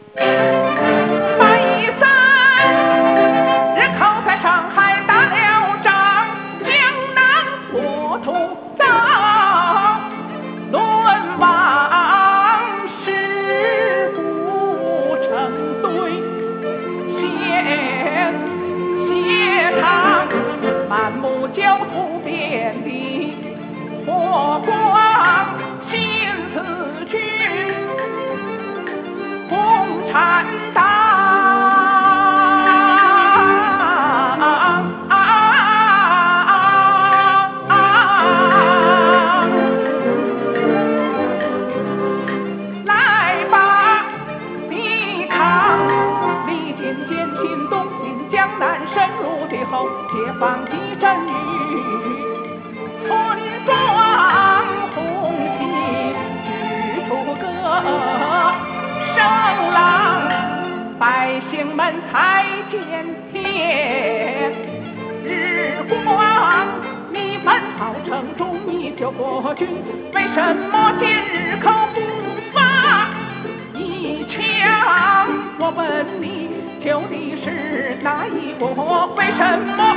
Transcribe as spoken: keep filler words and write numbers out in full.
翻一三，日寇在上海打了仗，江南国土遭沦亡，师傅成堆，血血淌，满目焦土遍地火光，新四军共产党。来吧，抵抗！历尽艰辛，东进江南，深入敌后，解放一阵雨。村庄红旗举出歌声浪，百姓们才见天日光。你奔跑城中，你救国军，为什么今日口不发一枪？我问你，救的是哪一国？为什么